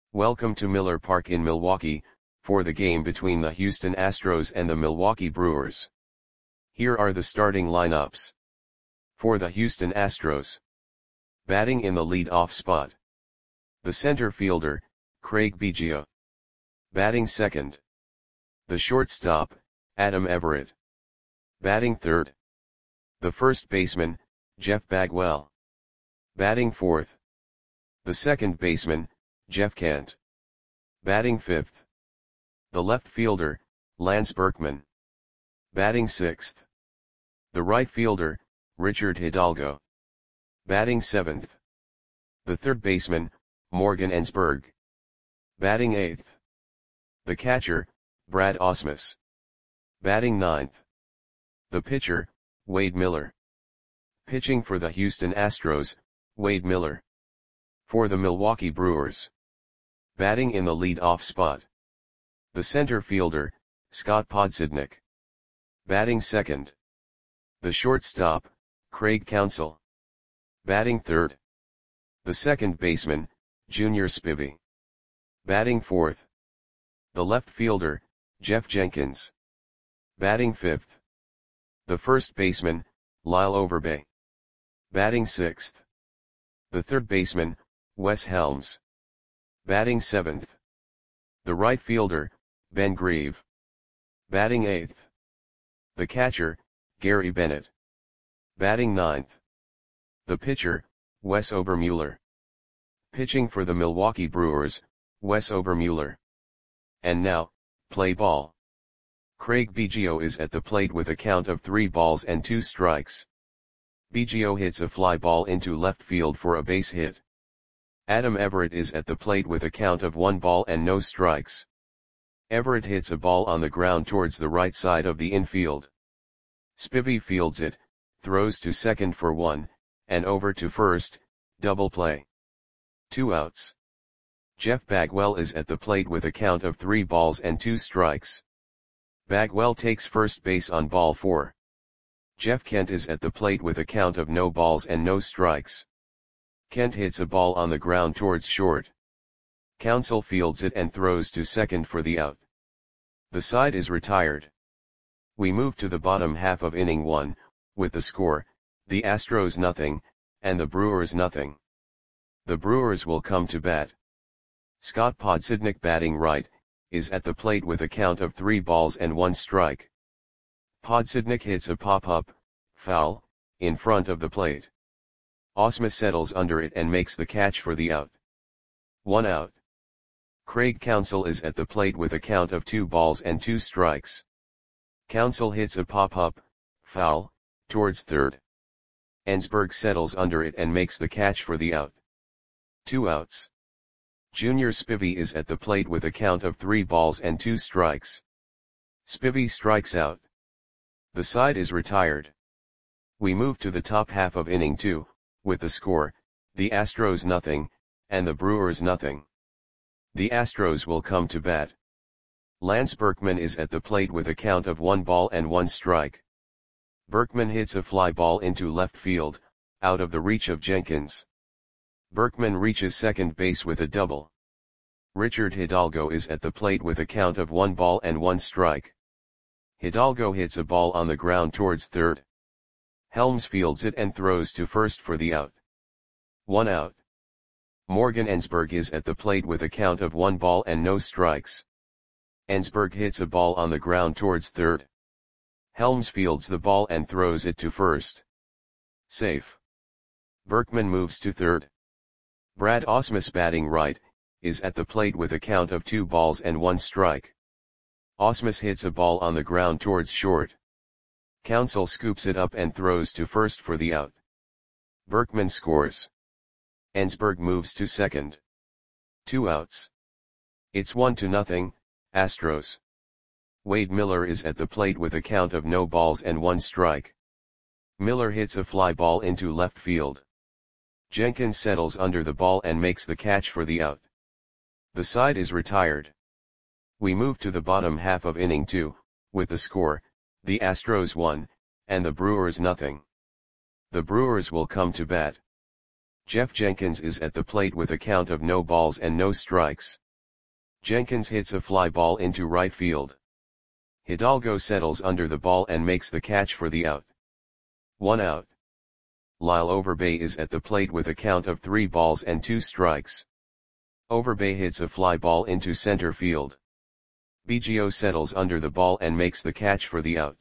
Welcome to Miller Park in Milwaukee, for the game between the Houston Astros and the Milwaukee Brewers. Here are the starting lineups. For the Houston Astros. Batting in the lead-off spot. The center fielder, Craig Biggio. Batting second. The shortstop, Adam Everett. Batting third. The first baseman, Jeff Bagwell. Batting fourth. The second baseman, Jeff Kent. Batting fifth. The left fielder, Lance Berkman. Batting sixth. The right fielder, Richard Hidalgo. Batting seventh. The third baseman, Morgan Ensberg. Batting eighth. The catcher, Brad Ausmus. Batting ninth. The pitcher, Wade Miller. Pitching for the Houston Astros, Wade Miller. For the Milwaukee Brewers. Batting in the lead-off spot. The center fielder, Scott Podsednik. Batting second. The shortstop, Craig Counsell. Batting third. The second baseman, Junior Spivey. Batting fourth. The left fielder, Jeff Jenkins. Batting fifth. The first baseman, Lyle Overbay. Batting sixth. The third baseman, Wes Helms. Batting seventh. The right fielder, Ben Grieve. Batting eighth. The catcher, Gary Bennett. Batting ninth. The pitcher, Wes Obermuller. Pitching for the Milwaukee Brewers, Wes Obermuller. And now, play ball. Craig Biggio is at the plate with a count of 3 balls and 2 strikes. Biggio hits a fly ball into left field for a base hit. Adam Everett is at the plate with a count of 1 ball and no strikes. Everett hits a ball on the ground towards the right side of the infield. Spivey fields it, throws to second for 1, and over to first, double play. 2 outs. Jeff Bagwell is at the plate with a count of 3 balls and 2 strikes. Bagwell takes first base on ball 4. Jeff Kent is at the plate with a count of no balls and no strikes. Kent hits a ball on the ground towards short. Counsell fields it and throws to second for the out. The side is retired. We move to the bottom half of inning 1, with the score, the Astros nothing, and the Brewers nothing. The Brewers will come to bat. Scott Podsednik batting right, is at the plate with a count of 3 balls and 1 strike. Podsednik hits a pop-up, foul, in front of the plate. Ausmus settles under it and makes the catch for the out. 1 out. Craig Counsell is at the plate with a count of 2 balls and 2 strikes. Counsell hits a pop-up, foul, towards third. Ensberg settles under it and makes the catch for the out. 2 outs. Junior Spivey is at the plate with a count of 3 balls and 2 strikes. Spivey strikes out. The side is retired. We move to the top half of inning 2, with the score, the Astros nothing, and the Brewers nothing. The Astros will come to bat. Lance Berkman is at the plate with a count of 1 ball and 1 strike. Berkman hits a fly ball into left field, out of the reach of Jenkins. Berkman reaches second base with a double. Richard Hidalgo is at the plate with a count of 1 ball and 1 strike. Hidalgo hits a ball on the ground towards third. Helms fields it and throws to first for the out. 1 out. Morgan Ensberg is at the plate with a count of 1 ball and no strikes. Ensberg hits a ball on the ground towards third. Helms fields the ball and throws it to first. Safe. Berkman moves to third. Brad Ausmus batting right, is at the plate with a count of 2 balls and 1 strike. Ausmus hits a ball on the ground towards short. Counsell scoops it up and throws to first for the out. Berkman scores. Ensberg moves to second. 2 outs. It's 1-0, Astros. Wade Miller is at the plate with a count of no balls and 1 strike. Miller hits a fly ball into left field. Jenkins settles under the ball and makes the catch for the out. The side is retired. We move to the bottom half of inning 2, with the score, the Astros 1, and the Brewers nothing. The Brewers will come to bat. Jeff Jenkins is at the plate with a count of no balls and no strikes. Jenkins hits a fly ball into right field. Hidalgo settles under the ball and makes the catch for the out. 1 out. Lyle Overbay is at the plate with a count of 3 balls and 2 strikes. Overbay hits a fly ball into center field. Biggio settles under the ball and makes the catch for the out.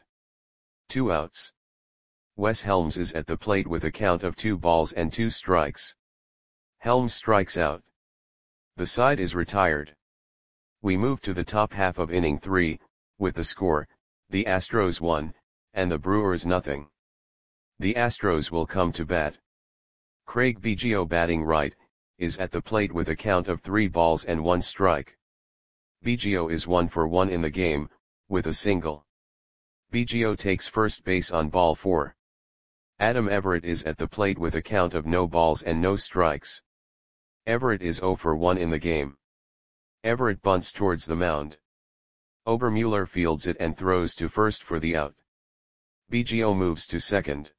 2 outs. Wes Helms is at the plate with a count of 2 balls and 2 strikes. Helms strikes out. The side is retired. We move to the top half of inning 3, with the score, the Astros 1, and the Brewers nothing. The Astros will come to bat. Craig Biggio, batting right, is at the plate with a count of 3 balls and 1 strike. Biggio is 1 for 1 in the game, with a single. Biggio takes first base on ball 4. Adam Everett is at the plate with a count of no balls and no strikes. Everett is 0 for 1 in the game. Everett bunts towards the mound. Obermueller fields it and throws to first for the out. Biggio moves to second.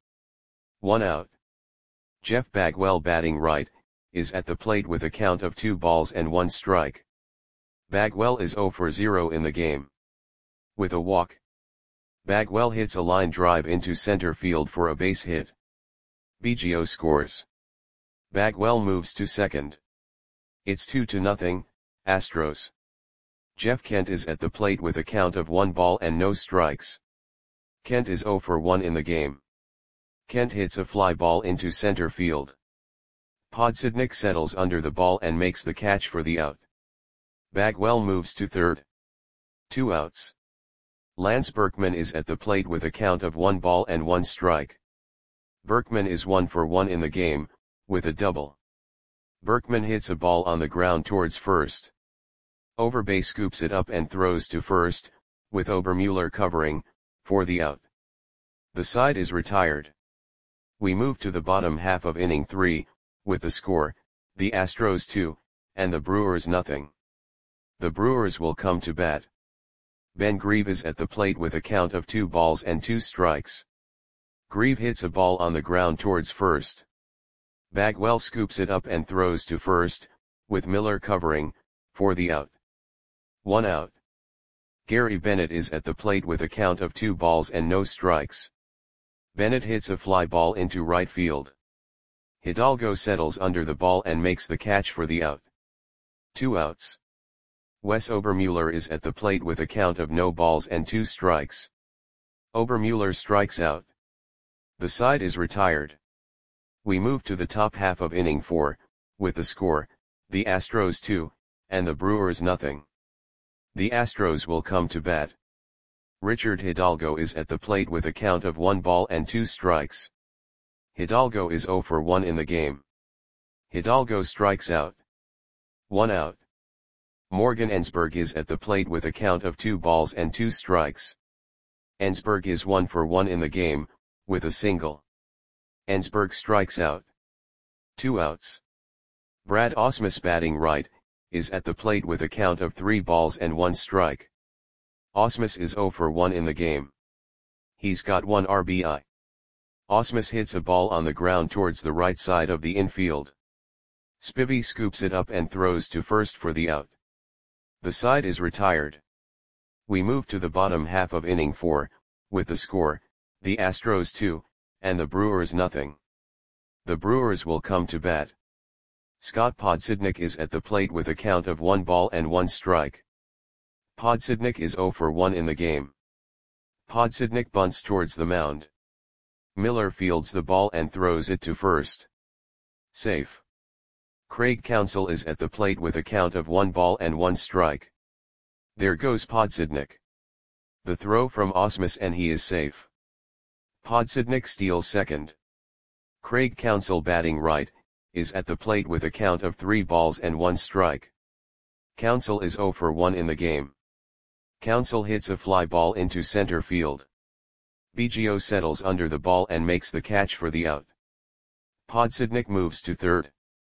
1 out. Jeff Bagwell, batting right, is at the plate with a count of 2 balls and 1 strike. Bagwell is 0 for 0 in the game. With a walk, Bagwell hits a line drive into center field for a base hit. Biggio scores. Bagwell moves to second. It's 2-0, Astros. Jeff Kent is at the plate with a count of 1 ball and no strikes. Kent is 0 for 1 in the game. Kent hits a fly ball into center field. Podsednik settles under the ball and makes the catch for the out. Bagwell moves to third. 2 outs. Lance Berkman is at the plate with a count of 1 ball and 1 strike. Berkman is 1 for 1 in the game, with a double. Berkman hits a ball on the ground towards first. Overbay scoops it up and throws to first, with Obermueller covering, for the out. The side is retired. We move to the bottom half of inning 3, with the score, the Astros 2, and the Brewers nothing. The Brewers will come to bat. Ben Grieve is at the plate with a count of 2 balls and 2 strikes. Grieve hits a ball on the ground towards first. Bagwell scoops it up and throws to first, with Miller covering, for the out. 1 out. Gary Bennett is at the plate with a count of 2 balls and no strikes. Bennett hits a fly ball into right field. Hidalgo settles under the ball and makes the catch for the out. 2 outs. Wes Obermueller is at the plate with a count of no balls and 2 strikes. Obermueller strikes out. The side is retired. We move to the top half of inning 4, with the score, the Astros 2, and the Brewers nothing. The Astros will come to bat. Richard Hidalgo is at the plate with a count of 1 ball and 2 strikes. Hidalgo is 0 for 1 in the game. Hidalgo strikes out. 1 out. Morgan Ensberg is at the plate with a count of 2 balls and 2 strikes. Ensberg is 1 for 1 in the game, with a single. Ensberg strikes out. 2 outs. Brad Ausmus, batting right, is at the plate with a count of 3 balls and 1 strike. Ausmus is 0 for 1 in the game. He's got 1 RBI. Ausmus hits a ball on the ground towards the right side of the infield. Spivey scoops it up and throws to first for the out. The side is retired. We move to the bottom half of inning 4, with the score, the Astros 2, and the Brewers nothing. The Brewers will come to bat. Scott Podsednik is at the plate with a count of 1 ball and 1 strike. Podsednik is 0 for 1 in the game. Podsednik bunts towards the mound. Miller fields the ball and throws it to first. Safe. Craig Counsell is at the plate with a count of 1 ball and 1 strike. There goes Podsednik. The throw from Ausmus and he is safe. Podsednik steals second. Craig Counsell, batting right, is at the plate with a count of 3 balls and 1 strike. Counsell is 0 for 1 in the game. Counsell hits a fly ball into center field. Biggio settles under the ball and makes the catch for the out. Podsednik moves to third.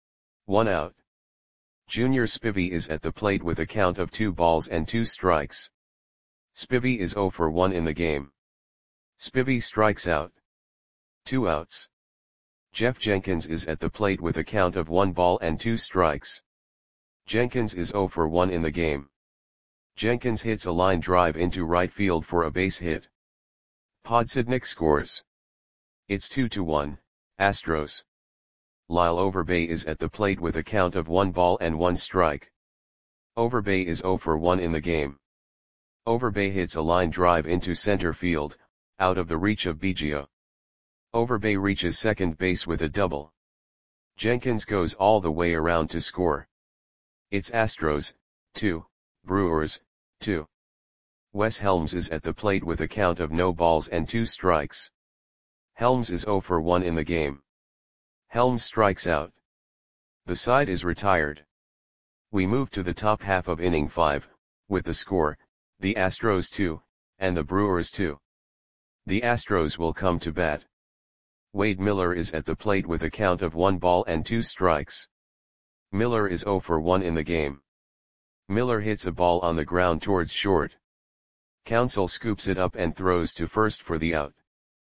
1 out. Junior Spivey is at the plate with a count of 2 balls and 2 strikes. Spivey is 0 for 1 in the game. Spivey strikes out. 2 outs. Jeff Jenkins is at the plate with a count of 1 ball and 2 strikes. Jenkins is 0 for 1 in the game. Jenkins hits a line drive into right field for a base hit. Podsednik scores. It's 2-1, Astros. Lyle Overbay is at the plate with a count of 1 ball and 1 strike. Overbay is 0 for 1 in the game. Overbay hits a line drive into center field, out of the reach of Biggio. Overbay reaches second base with a double. Jenkins goes all the way around to score. It's Astros, 2, Brewers, 2. Wes Helms is at the plate with a count of no balls and 2 strikes. Helms is 0 for 1 in the game. Helms strikes out. The side is retired. We move to the top half of inning 5, with the score, the Astros 2, and the Brewers 2. The Astros will come to bat. Wade Miller is at the plate with a count of 1 ball and 2 strikes. Miller is 0 for 1 in the game. Miller hits a ball on the ground towards short. Counsell scoops it up and throws to first for the out.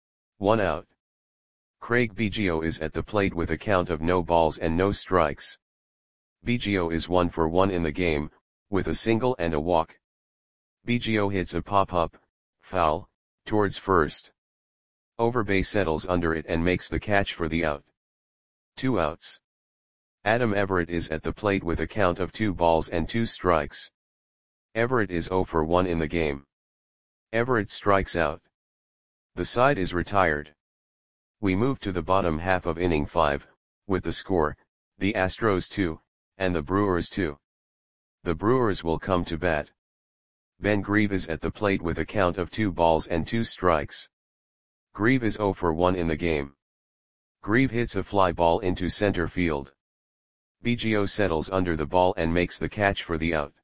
1 out. Craig Biggio is at the plate with a count of no balls and no strikes. Biggio is 1 for 1 in the game, with a single and a walk. Biggio hits a pop-up, foul, towards first. Overbay settles under it and makes the catch for the out. 2 outs. Adam Everett is at the plate with a count of 2 balls and 2 strikes. Everett is 0 for 1 in the game. Everett strikes out. The side is retired. We move to the bottom half of inning 5, with the score, the Astros 2, and the Brewers 2. The Brewers will come to bat. Ben Grieve is at the plate with a count of 2 balls and 2 strikes. Grieve is 0 for 1 in the game. Grieve hits a fly ball into center field. Biggio settles under the ball and makes the catch for the out.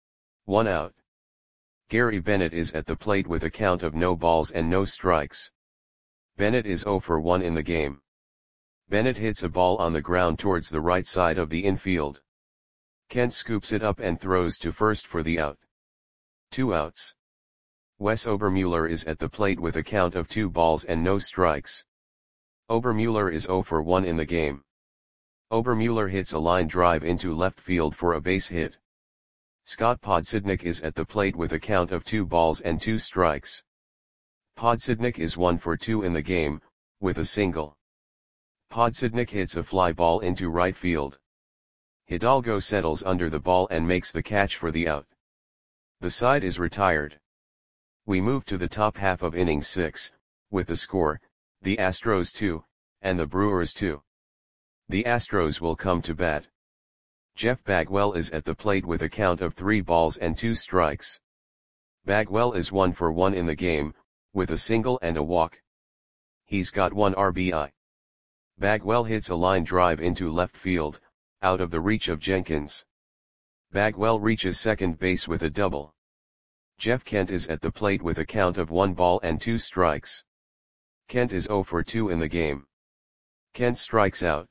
1 out. Gary Bennett is at the plate with a count of no balls and no strikes. Bennett is 0 for 1 in the game. Bennett hits a ball on the ground towards the right side of the infield. Kent scoops it up and throws to first for the out. 2 outs. Wes Obermuller is at the plate with a count of 2 balls and no strikes. Obermuller is 0 for 1 in the game. Obermuller hits a line drive into left field for a base hit. Scott Podsednik is at the plate with a count of 2 balls and 2 strikes. Podsednik is 1 for 2 in the game, with a single. Podsednik hits a fly ball into right field. Hidalgo settles under the ball and makes the catch for the out. The side is retired. We move to the top half of inning 6, with the score, the Astros 2, and the Brewers 2. The Astros will come to bat. Jeff Bagwell is at the plate with a count of 3 balls and 2 strikes. Bagwell is 1 for 1 in the game, with a single and a walk. He's got 1 RBI. Bagwell hits a line drive into left field, out of the reach of Jenkins. Bagwell reaches second base with a double. Jeff Kent is at the plate with a count of 1 ball and 2 strikes. Kent is 0 for 2 in the game. Kent strikes out.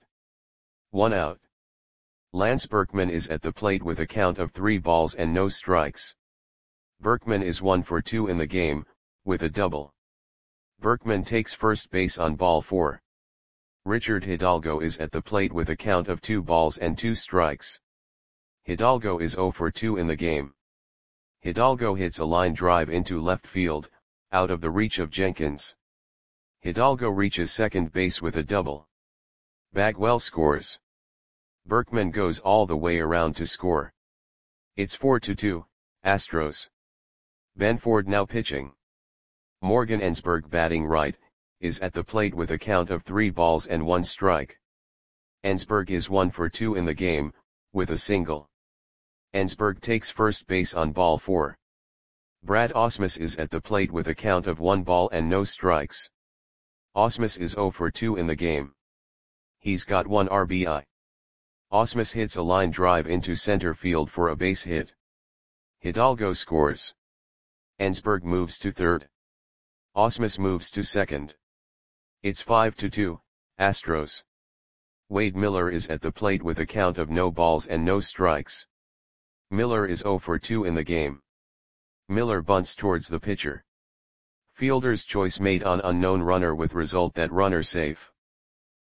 1 out. Lance Berkman is at the plate with a count of 3 balls and no strikes. Berkman is 1 for 2 in the game, with a double. Berkman takes first base on ball 4. Richard Hidalgo is at the plate with a count of 2 balls and 2 strikes. Hidalgo is 0 for 2 in the game. Hidalgo hits a line drive into left field, out of the reach of Jenkins. Hidalgo reaches second base with a double. Bagwell scores. Berkman goes all the way around to score. It's 4-2, Astros. Ben Ford now pitching. Morgan Ensberg batting right, is at the plate with a count of 3 balls and 1 strike. Ensberg is 1 for 2 in the game, with a single. Ensberg takes first base on ball 4. Brad Ausmus is at the plate with a count of 1 ball and no strikes. Ausmus is 0 for 2 in the game. He's got 1 RBI. Ausmus hits a line drive into center field for a base hit. Hidalgo scores. Ensberg moves to third. Ausmus moves to second. It's 5-2, Astros. Wade Miller is at the plate with a count of no balls and no strikes. Miller is 0 for 2 in the game. Miller bunts towards the pitcher. Fielder's choice made on unknown runner with result that runner safe.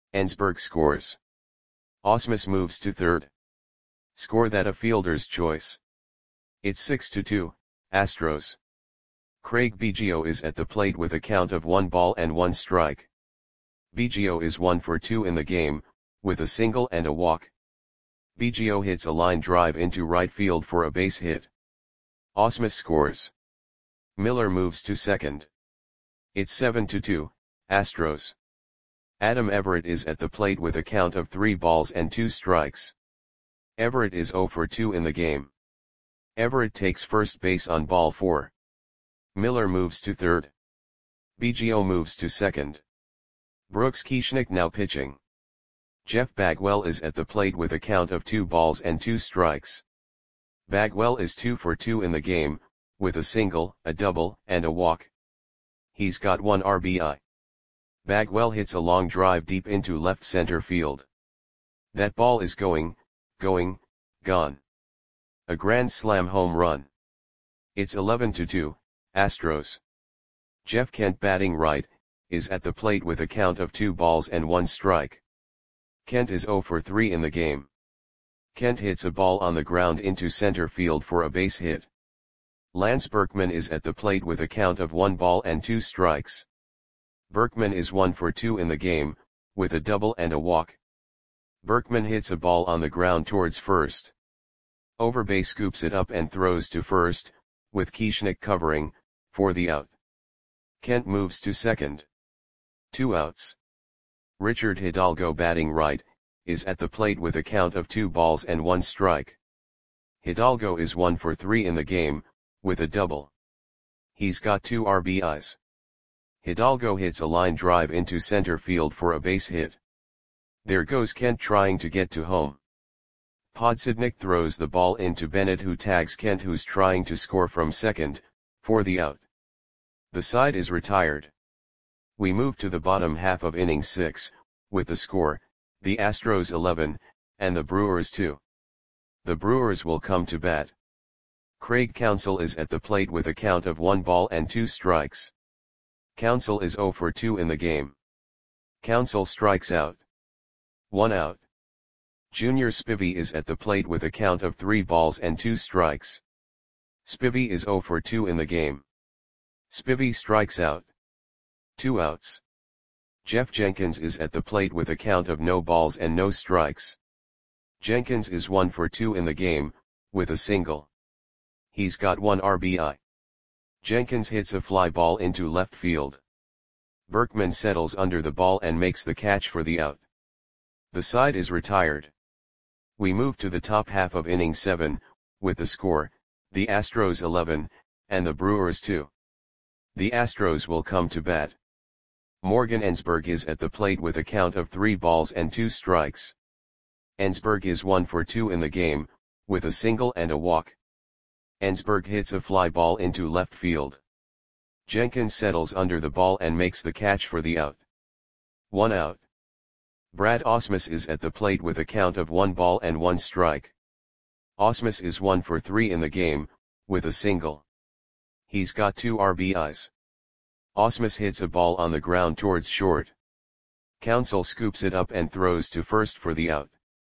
Ensberg scores. Ausmus moves to third. Score that a fielder's choice. It's 6-2, Astros. Craig Biggio is at the plate with a count of 1 ball and 1 strike. Biggio is 1 for 2 in the game, with a single and a walk. Biggio hits a line drive into right field for a base hit. Ausmus scores. Miller moves to second. It's 7-2, Astros. Adam Everett is at the plate with a count of 3 balls and 2 strikes. Everett is 0 for 2 in the game. Everett takes first base on ball 4. Miller moves to third. Biggio moves to second. Brooks Keichnick now pitching. Jeff Bagwell is at the plate with a count of 2 balls and 2 strikes. Bagwell is 2 for 2 in the game, with a single, a double, and a walk. He's got 1 RBI. Bagwell hits a long drive deep into left center field. That ball is going, gone. A grand slam home run. It's 11-2, Astros. Jeff Kent batting right, is at the plate with a count of 2 balls and 1 strike. Kent is 0 for 3 in the game. Kent hits a ball on the ground into center field for a base hit. Lance Berkman is at the plate with a count of 1 ball and 2 strikes. Berkman is 1 for 2 in the game, with a double and a walk. Berkman hits a ball on the ground towards first. Overbay scoops it up and throws to first, with Keichnick covering, for the out. Kent moves to second. 2 outs. Richard Hidalgo batting right, is at the plate with a count of 2 balls and 1 strike. Hidalgo is 1 for 3 in the game, with a double. He's got 2 RBIs. Hidalgo hits a line drive into center field for a base hit. There goes Kent trying to get to home. Podsednik throws the ball into Bennett, who tags Kent, who's trying to score from second, for the out. The side is retired. We move to the bottom half of inning 6, with the score, the Astros 11, and the Brewers 2. The Brewers will come to bat. Craig Counsell is at the plate with a count of 1 ball and 2 strikes. Counsell is 0 for 2 in the game. Counsell strikes out. 1 out. Junior Spivey is at the plate with a count of 3 balls and 2 strikes. Spivey is 0 for 2 in the game. Spivey strikes out. 2 outs. Jeff Jenkins is at the plate with a count of no balls and no strikes. Jenkins is 1 for 2 in the game, with a single. He's got 1 RBI. Jenkins hits a fly ball into left field. Berkman settles under the ball and makes the catch for the out. The side is retired. We move to the top half of inning 7, with the score, the Astros 11, and the Brewers 2. The Astros will come to bat. Morgan Ensberg is at the plate with a count of 3 balls and 2 strikes. Ensberg is 1 for 2 in the game, with a single and a walk. Ensberg hits a fly ball into left field. Jenkins settles under the ball and makes the catch for the out. 1 out. Brad Ausmus is at the plate with a count of 1 ball and 1 strike. Ausmus is 1 for 3 in the game, with a single. He's got 2 RBIs. Ausmus hits a ball on the ground towards short. Counsell scoops it up and throws to first for the out.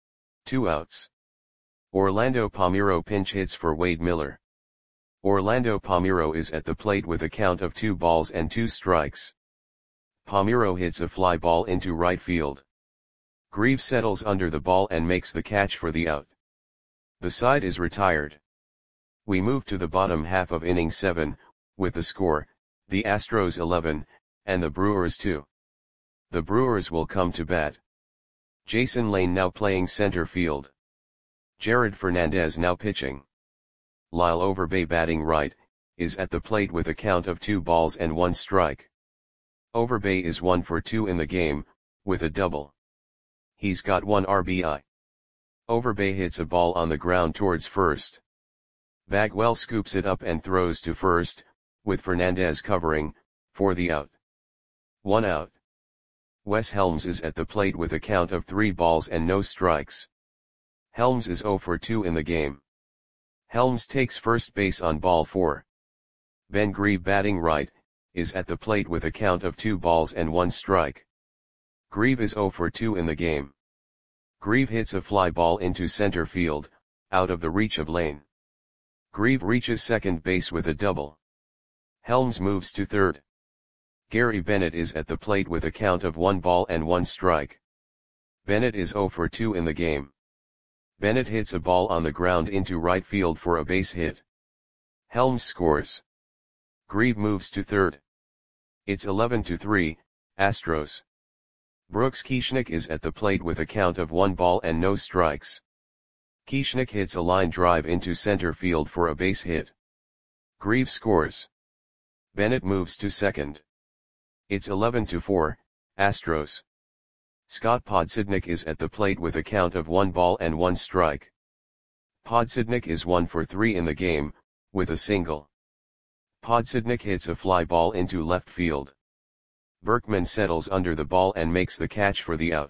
2 outs. Orlando Palmeiro pinch hits for Wade Miller. Orlando Palmeiro is at the plate with a count of 2 balls and 2 strikes. Palmeiro hits a fly ball into right field. Greaves settles under the ball and makes the catch for the out. The side is retired. We move to the bottom half of inning 7, with the score, the Astros 11, and the Brewers 2. The Brewers will come to bat. Jason Lane now playing center field. Jared Fernandez now pitching. Lyle Overbay batting right, is at the plate with a count of 2 balls and 1 strike. Overbay is 1 for 2 in the game, with a double. He's got 1 RBI. Overbay hits a ball on the ground towards first. Bagwell scoops it up and throws to first, with Fernandez covering, for the out. 1 out. Wes Helms is at the plate with a count of 3 balls and no strikes. Helms is 0 for 2 in the game. Helms takes first base on ball 4. Ben Grieve batting right, is at the plate with a count of 2 balls and 1 strike. Grieve is 0 for 2 in the game. Grieve hits a fly ball into center field, out of the reach of Lane. Grieve reaches second base with a double. Helms moves to third. Gary Bennett is at the plate with a count of 1 ball and 1 strike. Bennett is 0 for 2 in the game. Bennett hits a ball on the ground into right field for a base hit. Helms scores. Grieve moves to third. It's 11-3, Astros. Brooks Kieschnick is at the plate with a count of 1 ball and no strikes. Kieschnick hits a line drive into center field for a base hit. Grieve scores. Bennett moves to second. It's 11-4, Astros. Scott Podsednik is at the plate with a count of 1 ball and 1 strike. Podsednik is 1 for 3 in the game, with a single. Podsednik hits a fly ball into left field. Berkman settles under the ball and makes the catch for the out.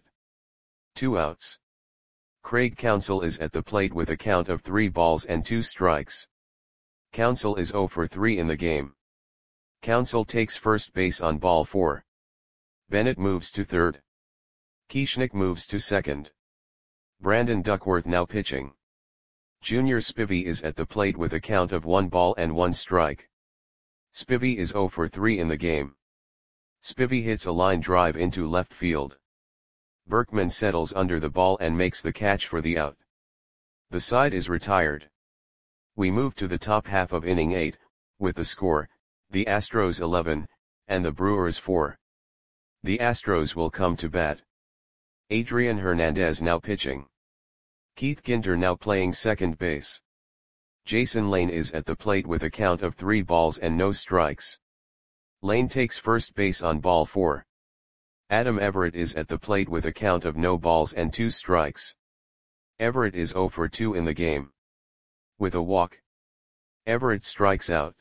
2 outs. Craig Counsell is at the plate with a count of 3 balls and 2 strikes. Counsell is 0 for 3 in the game. Counsell takes first base on ball 4. Bennett moves to third. Kieschnick moves to second. Brandon Duckworth now pitching. Junior Spivey is at the plate with a count of 1 ball and 1 strike. Spivey is 0 for 3 in the game. Spivey hits a line drive into left field. Berkman settles under the ball and makes the catch for the out. The side is retired. We move to the top half of inning 8, with the score, the Astros 11, and the Brewers 4. The Astros will come to bat. Adrian Hernandez now pitching. Keith Ginter now playing second base. Jason Lane is at the plate with a count of 3 balls and no strikes. Lane takes first base on ball 4. Adam Everett is at the plate with a count of no balls and 2 strikes. Everett is 0 for 2 in the game. With a walk, Everett strikes out.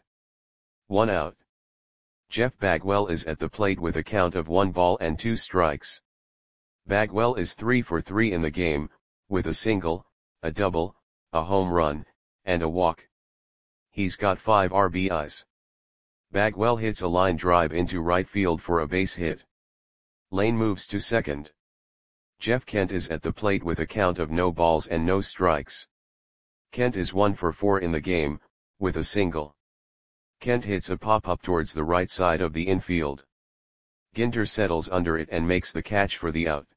1 out. Jeff Bagwell is at the plate with a count of 1 ball and 2 strikes. Bagwell is 3 for 3 in the game, with a single, a double, a home run, and a walk. He's got 5 RBIs. Bagwell hits a line drive into right field for a base hit. Lane moves to second. Jeff Kent is at the plate with a count of no balls and no strikes. Kent is 1 for 4 in the game, with a single. Kent hits a pop-up towards the right side of the infield. Ginter settles under it and makes the catch for the out.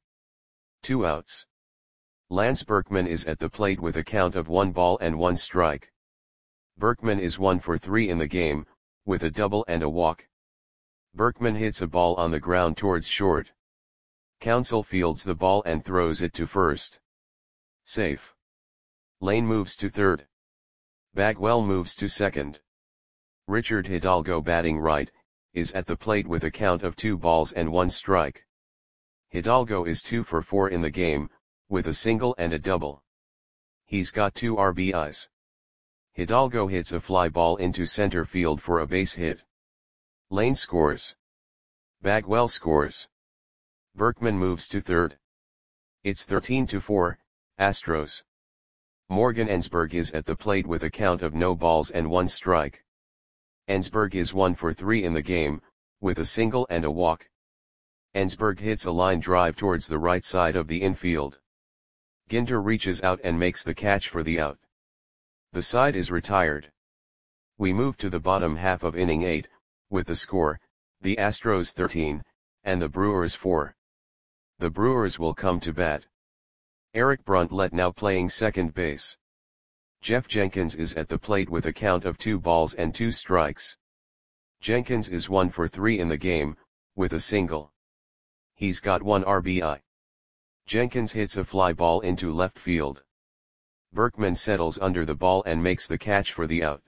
2 outs. Lance Berkman is at the plate with a count of 1 ball and 1 strike. Berkman is 1 for 3 in the game, with a double and a walk. Berkman hits a ball on the ground towards short. Counsell fields the ball and throws it to first. Safe. Lane moves to third. Bagwell moves to second. Richard Hidalgo batting right, is at the plate with a count of 2 balls and 1 strike. Hidalgo is 2 for 4 in the game, with a single and a double. He's got 2 RBIs. Hidalgo hits a fly ball into center field for a base hit. Lane scores. Bagwell scores. Berkman moves to third. It's 13-4, Astros. Morgan Ensberg is at the plate with a count of no balls and 1 strike. Ensberg is 1 for 3 in the game, with a single and a walk. Ensberg hits a line drive towards the right side of the infield. Ginter reaches out and makes the catch for the out. The side is retired. We move to the bottom half of inning 8, with the score, the Astros 13, and the Brewers 4. The Brewers will come to bat. Eric Bruntlett now playing second base. Jeff Jenkins is at the plate with a count of 2 balls and 2 strikes. Jenkins is 1 for 3 in the game, with a single. He's got 1 RBI. Jenkins hits a fly ball into left field. Berkman settles under the ball and makes the catch for the out.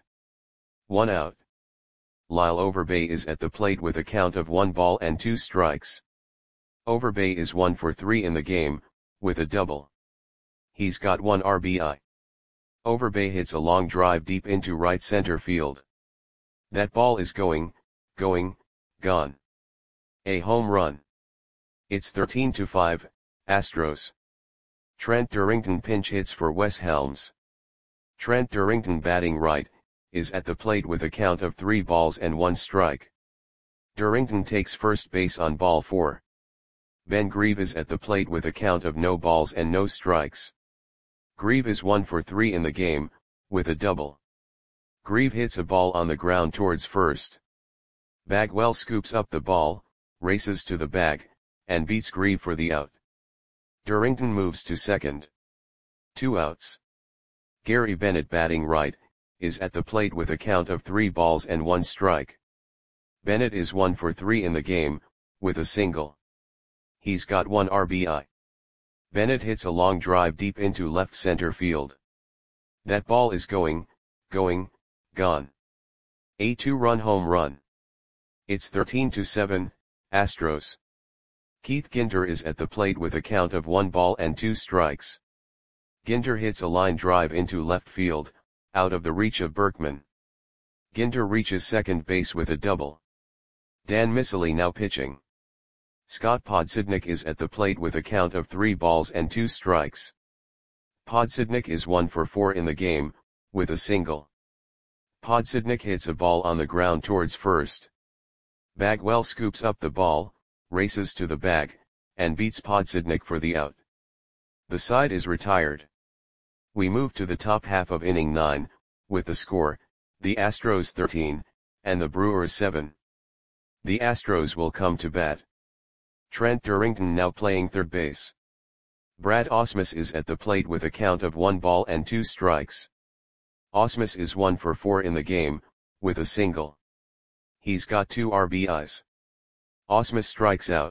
1 out. Lyle Overbay is at the plate with a count of 1 ball and 2 strikes. Overbay is 1 for 3 in the game, with a double. He's got 1 RBI. Overbay hits a long drive deep into right center field. That ball is going, gone. A home run. It's 13-5, Astros. Trent Durrington pinch hits for Wes Helms. Trent Durrington batting right, is at the plate with a count of 3 balls and 1 strike. Durrington takes first base on ball 4. Ben Grieve is at the plate with a count of no balls and no strikes. Grieve is 1 for 3 in the game, with a double. Grieve hits a ball on the ground towards first. Bagwell scoops up the ball, races to the bag, and beats Grieve for the out. Durrington moves to second. 2 outs. Gary Bennett, batting right, is at the plate with a count of 3 balls and 1 strike. Bennett is 1 for 3 in the game, with a single. He's got 1 RBI. Bennett hits a long drive deep into left center field. That ball is gone. A 2-run home run. It's 13-7, Astros. Keith Ginter is at the plate with a count of 1 ball and 2 strikes. Ginter hits a line drive into left field, out of the reach of Berkman. Ginter reaches second base with a double. Dan Miceli now pitching. Scott Podsednik is at the plate with a count of 3 balls and 2 strikes. Podsednik is 1 for 4 in the game, with a single. Podsednik hits a ball on the ground towards first. Bagwell scoops up the ball, races to the bag, and beats Podsednik for the out. The side is retired. We move to the top half of inning 9, with the score, the Astros 13, and the Brewers 7. The Astros will come to bat. Trent Durrington now playing third base. Brad Ausmus is at the plate with a count of 1 ball and 2 strikes. Ausmus is 1 for 4 in the game, with a single. He's got 2 RBIs. Ausmus strikes out.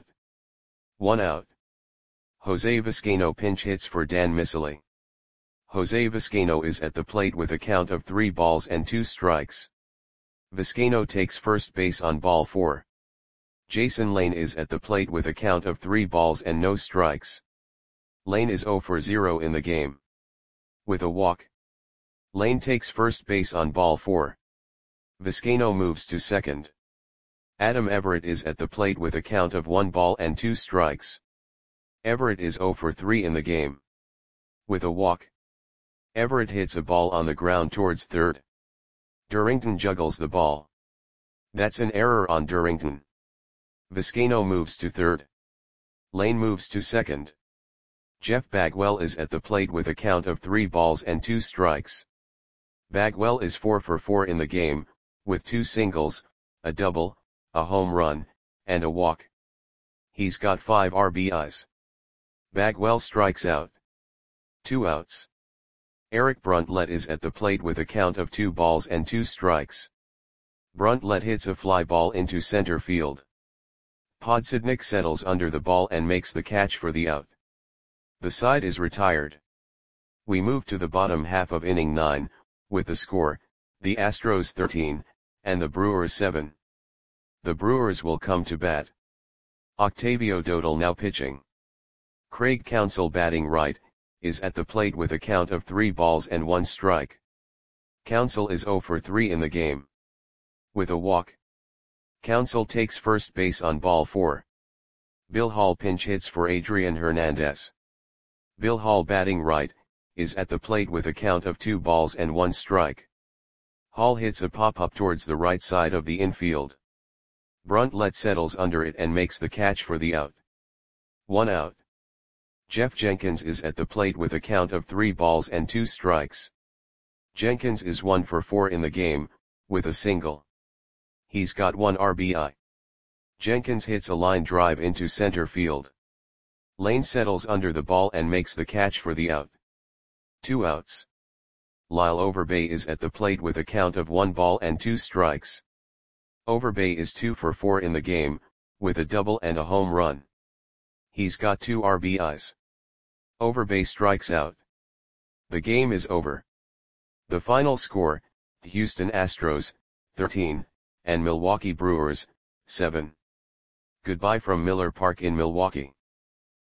1 out. Jose Vizcaino pinch hits for Dan Miceli. Jose Vizcaino is at the plate with a count of 3 balls and 2 strikes. Vizcaino takes first base on ball 4. Jason Lane is at the plate with a count of 3 balls and no strikes. Lane is 0 for 0 in the game. With a walk. Lane takes first base on ball 4. Vizcaino moves to second. Adam Everett is at the plate with a count of 1 ball and 2 strikes. Everett is 0 for 3 in the game. With a walk. Everett hits a ball on the ground towards third. Durrington juggles the ball. That's an error on Durrington. Vizcaino moves to third. Lane moves to second. Jeff Bagwell is at the plate with a count of 3 balls and 2 strikes. Bagwell is 4 for 4 in the game, with 2 singles, a double, a home run, and a walk. He's got 5 RBIs. Bagwell strikes out. 2 outs. Eric Bruntlett is at the plate with a count of 2 balls and 2 strikes. Bruntlett hits a fly ball into center field. Podsednik settles under the ball and makes the catch for the out. The side is retired. We move to the bottom half of inning 9, with the score, the Astros 13, and the Brewers 7. The Brewers will come to bat. Octavio Dotel now pitching. Craig Counsell, batting right, is at the plate with a count of 3 balls and 1 strike. Counsell is 0 for 3 in the game. With a walk. Counsell takes first base on ball 4. Bill Hall pinch hits for Adrian Hernandez. Bill Hall, batting right, is at the plate with a count of 2 balls and 1 strike. Hall hits a pop-up towards the right side of the infield. Bruntlett settles under it and makes the catch for the out. 1 out. Jeff Jenkins is at the plate with a count of 3 balls and 2 strikes. Jenkins is 1 for 4 in the game, with a single. He's got 1 RBI. Jenkins hits a line drive into center field. Lane settles under the ball and makes the catch for the out. 2 outs. Lyle Overbay is at the plate with a count of 1 ball and 2 strikes. Overbay is 2 for 4 in the game, with a double and a home run. He's got 2 RBIs. Overbay strikes out. The game is over. The final score, Houston Astros, 13, and Milwaukee Brewers, 7. Goodbye from Miller Park in Milwaukee.